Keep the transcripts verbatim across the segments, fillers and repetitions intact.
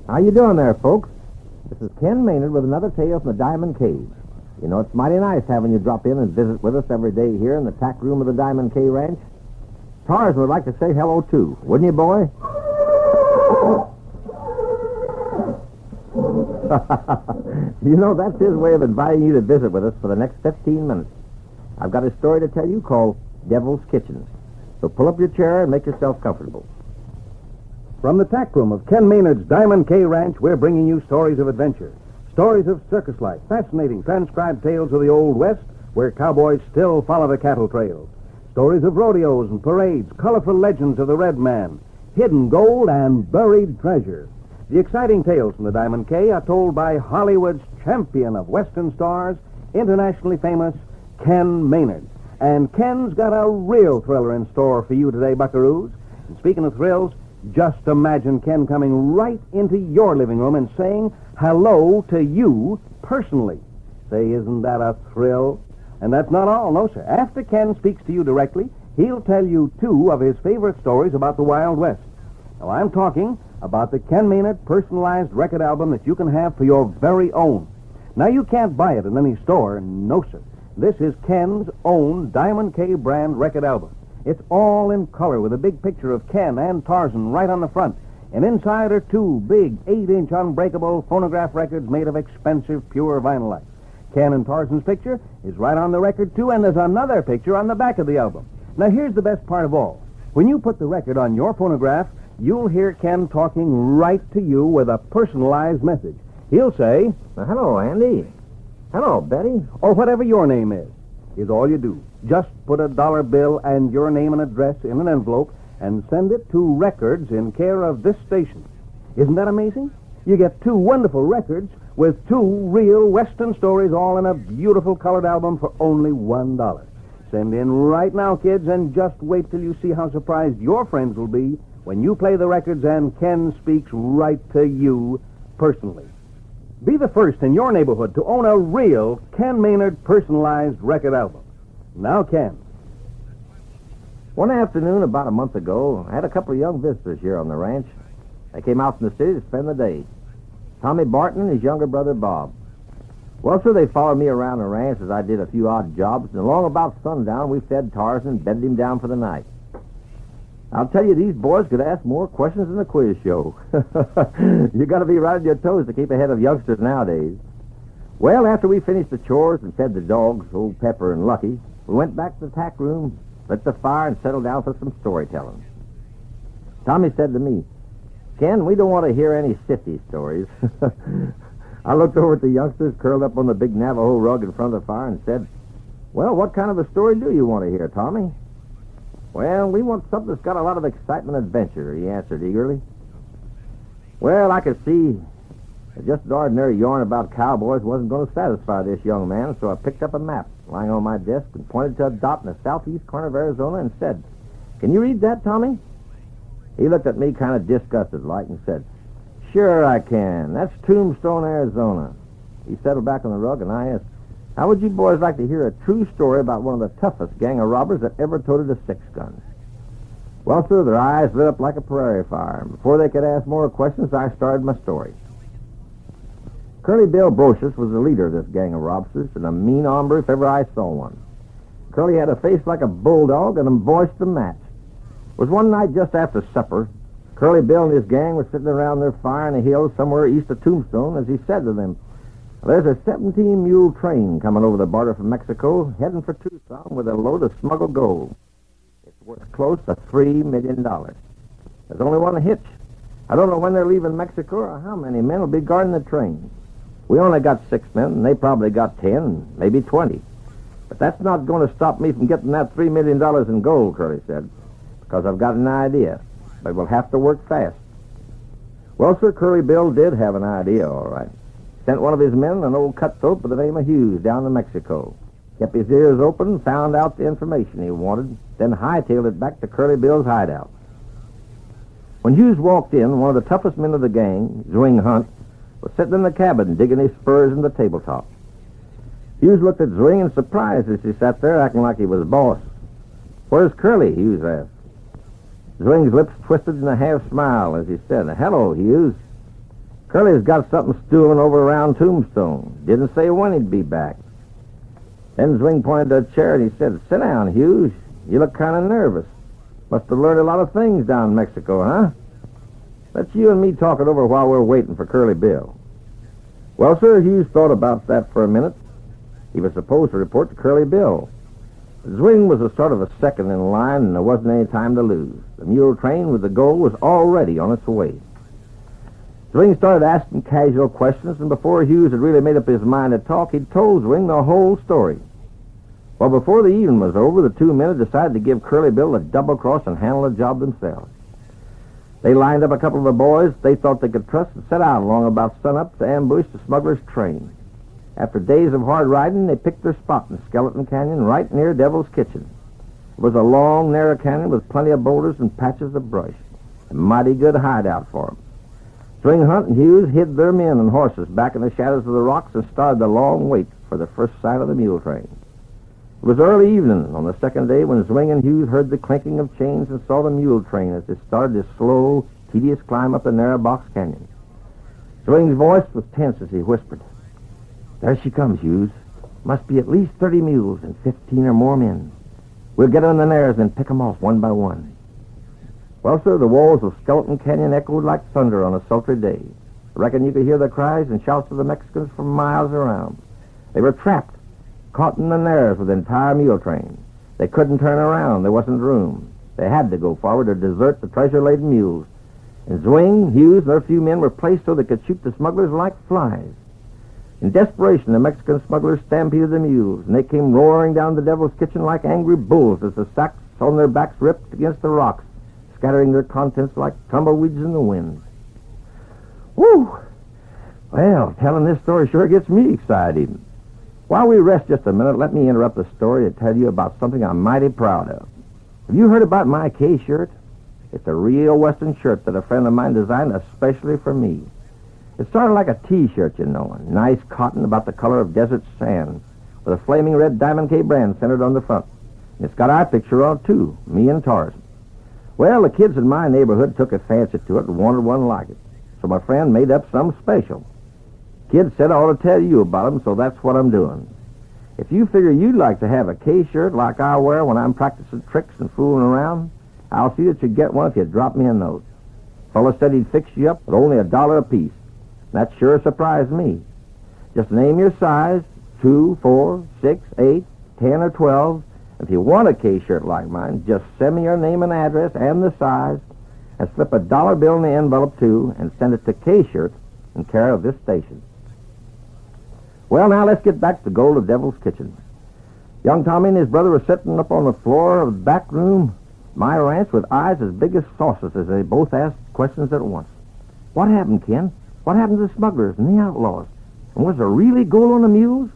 How you doing there, folks? This is Ken Maynard with another tale from the Diamond Cave. You know, it's mighty nice having you drop in and visit with us every day here in the tack room of the Diamond Cave Ranch. Tarzan would like to say hello, too. Wouldn't you, boy? You know, that's his way of inviting you to visit with us for the next fifteen minutes. I've got a story to tell you called Devil's Kitchen. So pull up your chair and make yourself comfortable. From the tack room of Ken Maynard's Diamond Cave Ranch, we're bringing you stories of adventure. Stories of circus life, fascinating transcribed tales of the Old West, where cowboys still follow the cattle trails. Stories of rodeos and parades, colorful legends of the Red Man, hidden gold, and buried treasure. The exciting tales from the Diamond Cave are told by Hollywood's champion of Western stars, internationally famous Ken Maynard. And Ken's got a real thriller in store for you today, buckaroos. And speaking of thrills, just imagine Ken coming right into your living room and saying hello to you personally. Say, isn't that a thrill? And that's not all, no, sir. After Ken speaks to you directly, he'll tell you two of his favorite stories about the Wild West. Now, I'm talking about the Ken Maynard personalized record album that you can have for your very own. Now, you can't buy it in any store, no, sir. This is Ken's own Diamond Cave brand record album. It's all in color with a big picture of Ken and Tarzan right on the front. And inside are two big eight-inch unbreakable phonograph records made of expensive pure vinylite. Ken and Tarzan's picture is right on the record, too, and there's another picture on the back of the album. Now, here's the best part of all. When you put the record on your phonograph, you'll hear Ken talking right to you with a personalized message. He'll say, Well, hello, Andy. Hello, Betty. Or whatever your name is, is all you do. Just put a dollar bill and your name and address in an envelope and send it to Records in care of this station. Isn't that amazing? You get two wonderful records with two real Western stories all in a beautiful colored album for only one dollar. Send in right now, kids, and just wait till you see how surprised your friends will be when you play the records and Ken speaks right to you personally. Be the first in your neighborhood to own a real Ken Maynard personalized record album. Now, Ken. One afternoon about a month ago, I had a couple of young visitors here on the ranch. They came out from the city to spend the day. Tommy Barton and his younger brother, Bob. Well, sir, they followed me around the ranch as I did a few odd jobs, and along about sundown, we fed Tarzan and bedded him down for the night. I'll tell you, these boys could ask more questions than the quiz show. You got to be right on your toes to keep ahead of youngsters nowadays. Well, after we finished the chores and fed the dogs, Old Pepper and Lucky, we went back to the tack room, lit the fire, and settled down for some storytelling. Tommy said to me, Ken, we don't want to hear any sifty stories. I looked over at the youngsters curled up on the big Navajo rug in front of the fire and said, Well, what kind of a story do you want to hear, Tommy? Well, we want something that's got a lot of excitement and adventure, he answered eagerly. Well, I could see that just an ordinary yarn about cowboys wasn't going to satisfy this young man, so I picked up a map lying on my desk and pointed to a dot in the southeast corner of Arizona and said, Can you read that, Tommy? He looked at me kind of disgusted like and said, Sure I can. That's Tombstone, Arizona. He settled back on the rug and I asked, How would you boys like to hear a true story about one of the toughest gang of robbers that ever toted a six-gun? Well, sir, their eyes lit up like a prairie fire. And before they could ask more questions, I started my story. Curly Bill Brocious was the leader of this gang of robbers, and a mean hombre if ever I saw one. Curly had a face like a bulldog and a voice to match. It was one night just after supper. Curly Bill and his gang were sitting around their fire in the hills somewhere east of Tombstone as he said to them, There's a seventeen-mule train coming over the border from Mexico, heading for Tucson with a load of smuggled gold. It's worth close to three million dollars. There's only one hitch. I don't know when they're leaving Mexico or how many men will be guarding the train. We only got six men, and they probably got ten, maybe twenty. But that's not going to stop me from getting that three million dollars in gold, Curly said, because I've got an idea. But we'll have to work fast. Well, sir, Curly Bill did have an idea, all right. Sent one of his men, an old cutthroat by the name of Hughes, down to Mexico. Kept his ears open, found out the information he wanted, then hightailed it back to Curly Bill's hideout. When Hughes walked in, one of the toughest men of the gang, Zwing Hunt, was sitting in the cabin digging his spurs in the tabletop. Hughes looked at Zwing in surprise as he sat there acting like he was boss. Where's Curly? Hughes asked. Zwing's lips twisted in a half smile as he said, Hello, Hughes. Curly's got something stewing over around Tombstone. Didn't say when he'd be back. Then Zwing pointed to a chair and he said, "Sit down, Hughes. You look kind of nervous. Must have learned a lot of things down in Mexico, huh? Let's you and me talk it over while we're waiting for Curly Bill." Well, sir, Hughes thought about that for a minute. He was supposed to report to Curly Bill. Zwing was a sort of a second in line, and there wasn't any time to lose. The mule train with the gold was already on its way. Zwing started asking casual questions, and before Hughes had really made up his mind to talk, he'd told Zwing the whole story. Well, before the evening was over, the two men had decided to give Curly Bill a double cross and handle the job themselves. They lined up a couple of the boys they thought they could trust and set out along about sunup to ambush the smuggler's train. After days of hard riding, they picked their spot in Skeleton Canyon right near Devil's Kitchen. It was a long, narrow canyon with plenty of boulders and patches of brush. A mighty good hideout for them. Zwing, Hunt, and Hughes hid their men and horses back in the shadows of the rocks and started the long wait for the first sight of the mule train. It was early evening on the second day when Zwing and Hughes heard the clinking of chains and saw the mule train as it started its slow, tedious climb up the narrow box canyon. Zwing's voice was tense as he whispered, "There she comes, Hughes. Must be at least thirty mules and fifteen or more men. We'll get on the nares and pick 'em off one by one." Well, sir, the walls of Skeleton Canyon echoed like thunder on a sultry day. I reckon you could hear the cries and shouts of the Mexicans for miles around. They were trapped, caught in the nares with the entire mule train. They couldn't turn around. There wasn't room. They had to go forward or desert the treasure-laden mules. And Zwing, Hughes, and their few men were placed so they could shoot the smugglers like flies. In desperation, the Mexican smugglers stampeded the mules, and they came roaring down the Devil's Kitchen like angry bulls as the sacks on their backs ripped against the rocks, scattering their contents like tumbleweeds in the wind. Whew! Well, telling this story sure gets me excited. While we rest just a minute, let me interrupt the story to tell you about something I'm mighty proud of. Have you heard about my K-shirt? It's a real Western shirt that a friend of mine designed especially for me. It's sort of like a T-shirt, you know, nice cotton about the color of desert sand, with a flaming red Diamond K brand centered on the front. And it's got our picture on it, too, me and Tarzan. Well, the kids in my neighborhood took a fancy to it and wanted one like it, so my friend made up some special. Kids said I ought to tell you about them, so that's what I'm doing. If you figure you'd like to have a K-shirt like I wear when I'm practicing tricks and fooling around, I'll see that you get one if you drop me a note. Fella said he'd fix you up with only a dollar apiece. That sure surprised me. Just name your size, two, four, six, eight, ten, or twelve. If you want a K-shirt like mine, just send me your name and address and the size, and slip a dollar bill in the envelope, too, and send it to K-shirt in care of this station. Well, now let's get back to the gold of Devil's Kitchen. Young Tommy and his brother were sitting up on the floor of the back room, my ranch, with eyes as big as saucers as they both asked questions at once. What happened, Ken? What happened to the smugglers and the outlaws? And was there really gold on the mules?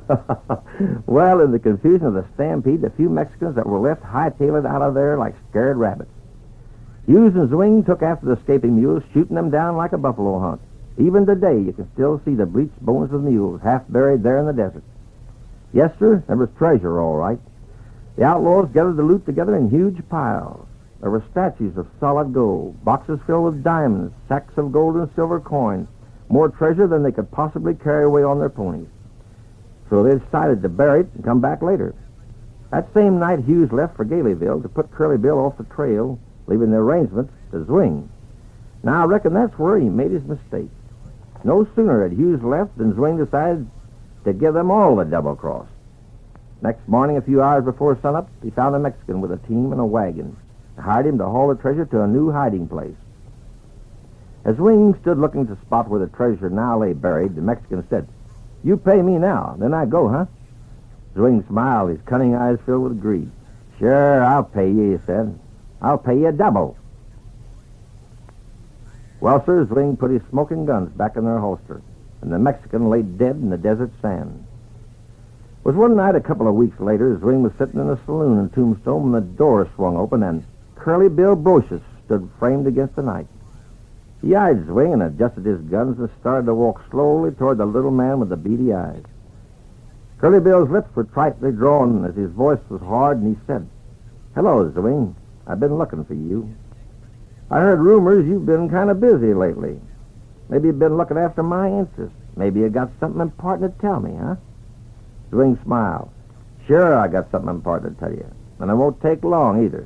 Well, in the confusion of the stampede, the few Mexicans that were left hightailed out of there like scared rabbits. Hughes and Zwing took after the escaping mules, shooting them down like a buffalo hunt. Even today, you can still see the bleached bones of the mules half buried there in the desert. Yes, sir, there was treasure, all right. The outlaws gathered the loot together in huge piles. There were statues of solid gold, boxes filled with diamonds, sacks of gold and silver coins, more treasure than they could possibly carry away on their ponies. So they decided to bury it and come back later. That same night, Hughes left for Galeyville to put Curly Bill off the trail, leaving the arrangements to Zwing. Now, I reckon that's where he made his mistake. No sooner had Hughes left than Zwing decided to give them all the double cross. Next morning, a few hours before sunup, he found a Mexican with a team and a wagon, and hired him to haul the treasure to a new hiding place. As Zwing stood looking at the spot where the treasure now lay buried, the Mexican said, "You pay me now, then I go, huh?" Zwing smiled, his cunning eyes filled with greed. "Sure, I'll pay you," he said. "I'll pay you double." Well, sir, Zwing put his smoking guns back in their holster, and the Mexican lay dead in the desert sand. It was one night a couple of weeks later, Zwing was sitting in a saloon in Tombstone when the door swung open and Curly Bill Brocious stood framed against the night. He eyed Zwing and adjusted his guns and started to walk slowly toward the little man with the beady eyes. Curly Bill's lips were tightly drawn as his voice was hard, and he said, "Hello, Zwing. I've been looking for you. I heard rumors you've been kind of busy lately." Maybe you've been looking after my interests. Maybe you got something important to tell me, huh? Zwing smiled. Sure, I got something important to tell you. And it won't take long, either.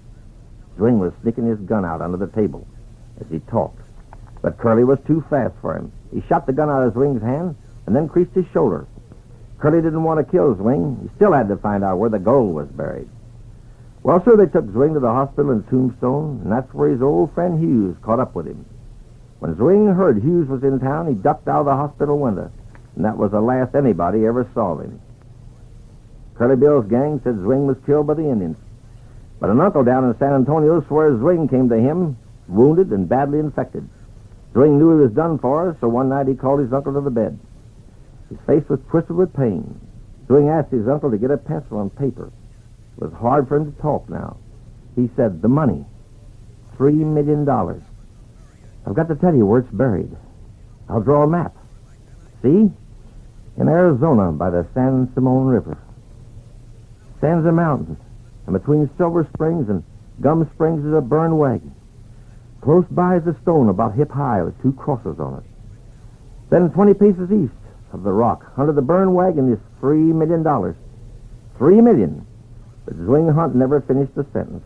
Zwing was sneaking his gun out under the table as he talked. But Curly was too fast for him. He shot the gun out of Zwing's hand and then creased his shoulder. Curly didn't want to kill Zwing. He still had to find out where the gold was buried. Well, sir, they took Zwing to the hospital in Tombstone, and that's where his old friend Hughes caught up with him. When Zwing heard Hughes was in town, he ducked out of the hospital window, and that was the last anybody ever saw of him. Curly Bill's gang said Zwing was killed by the Indians. But an uncle down in San Antonio swears Zwing came to him, wounded and badly infected. Zwing knew he was done for, so one night he called his uncle to the bed. His face was twisted with pain. Zwing asked his uncle to get a pencil and paper. It was hard for him to talk now. He said, the money, three million dollars. I've got to tell you where it's buried. I'll draw a map. See? In Arizona by the San Simon River. Stands a mountain, and between Silver Springs and Gum Springs is a burned wagon. Close by is a stone about hip high with two crosses on it. Then twenty paces east of the rock, under the burned wagon, is three million dollars. Three million. But Zwing Hunt never finished the sentence.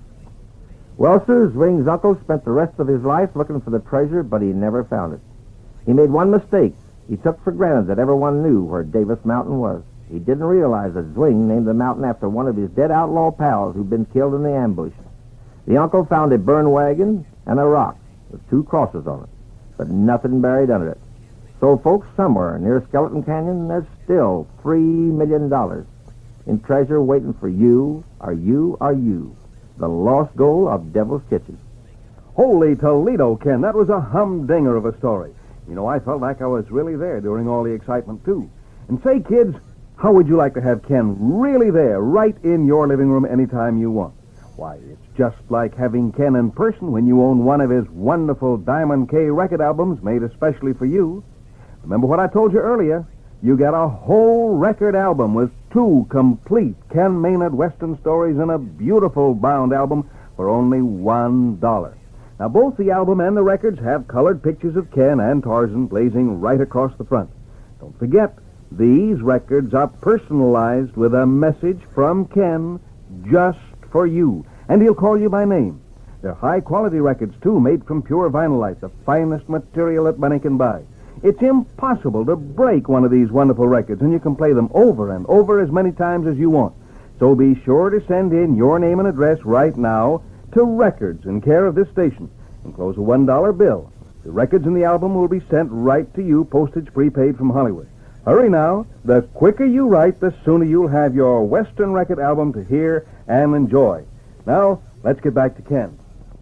Well, sir, Zwing's uncle spent the rest of his life looking for the treasure, but he never found it. He made one mistake. He took for granted that everyone knew where Davis Mountain was. He didn't realize that Zwing named the mountain after one of his dead outlaw pals who'd been killed in the ambush. The uncle found a burned wagon and a rock with two crosses on it, but nothing buried under it. So, folks, somewhere near Skeleton Canyon, there's still three million dollars in treasure waiting for you, or you, or you. The lost gold of Devil's Kitchen. Holy Toledo, Ken, that was a humdinger of a story. You know, I felt like I was really there during all the excitement, too. And say, kids, how would you like to have Ken really there, right in your living room anytime you want? Why, it's just like having Ken in person when you own one of his wonderful Diamond K record albums made especially for you. Remember what I told you earlier? You get a whole record album with two complete Ken Maynard Western stories in a beautiful bound album for only one dollar. Now, both the album and the records have colored pictures of Ken and Tarzan blazing right across the front. Don't forget, these records are personalized with a message from Ken just for you, and he'll call you by name. They're high-quality records, too, made from pure vinylite, the finest material that money can buy. It's impossible to break one of these wonderful records, and you can play them over and over as many times as you want. So be sure to send in your name and address right now to Records in care of this station. Enclose a one dollar bill. The records in the album will be sent right to you, postage prepaid from Hollywood. Hurry now. The quicker you write, the sooner you'll have your Western record album to hear and enjoy. Now, let's get back to Ken.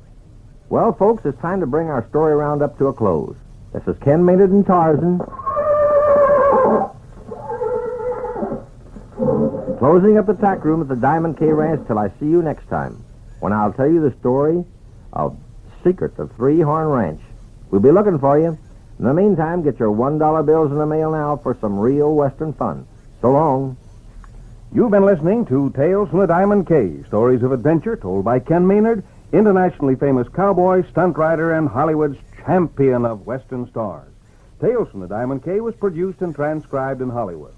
Well, folks, it's time to bring our story roundup to a close. This is Ken Maynard and Tarzan. Closing up the tack room at the Diamond K Ranch till I see you next time, when I'll tell you the story of Secret of Three Horn Ranch. We'll be looking for you. In the meantime, get your one dollar bills in the mail now for some real Western fun. So long. You've been listening to Tales from the Diamond K, stories of adventure told by Ken Maynard, internationally famous cowboy, stunt rider, and Hollywood's champion of Western stars. Tales from the Diamond K was produced and transcribed in Hollywood.